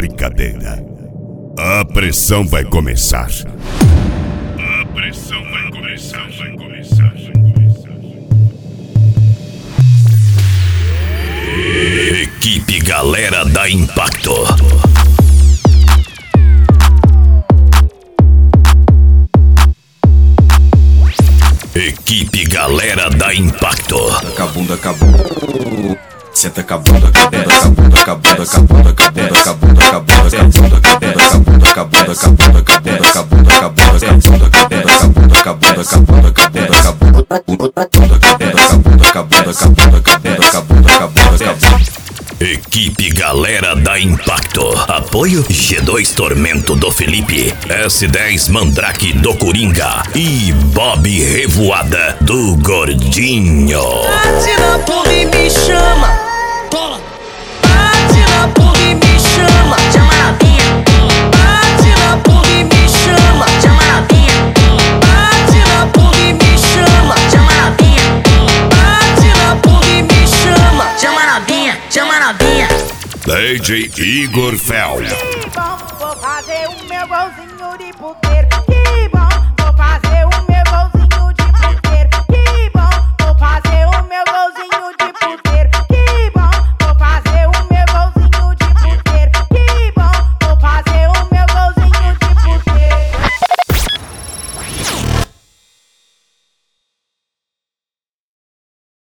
brincadeira. A pressão vai começar. A pressão vai começar. Equipe Galera da Impacto. Equipe Galera da Impacto. Cabunda, cabunda. Senta cabunda, cabunda, cabunda, cabunda, cabunda, cabunda, cabunda, cabunda, cabunda, cabunda, cabunda, cabunda, cabunda, cabunda, cabunda, cabunda, cabunda, cabunda, cabunda, cabunda. Equipe Galera da Impacto. Apoio G2 Tormento do Felipe, S10 Mandrake do Coringa e Bob Revoada do Gordinho. Bate na porra e me chama. Bate na porra e me chama. Chama na vinha. Bate na porra e me chama. Chama na vinha. Bate na porra e me chama. Chama na vinha. Bate na porra e me chama. Chama na vinha. Chama na vinha. DJ Igor Fel. Vou fazer o meu golzinho de poder.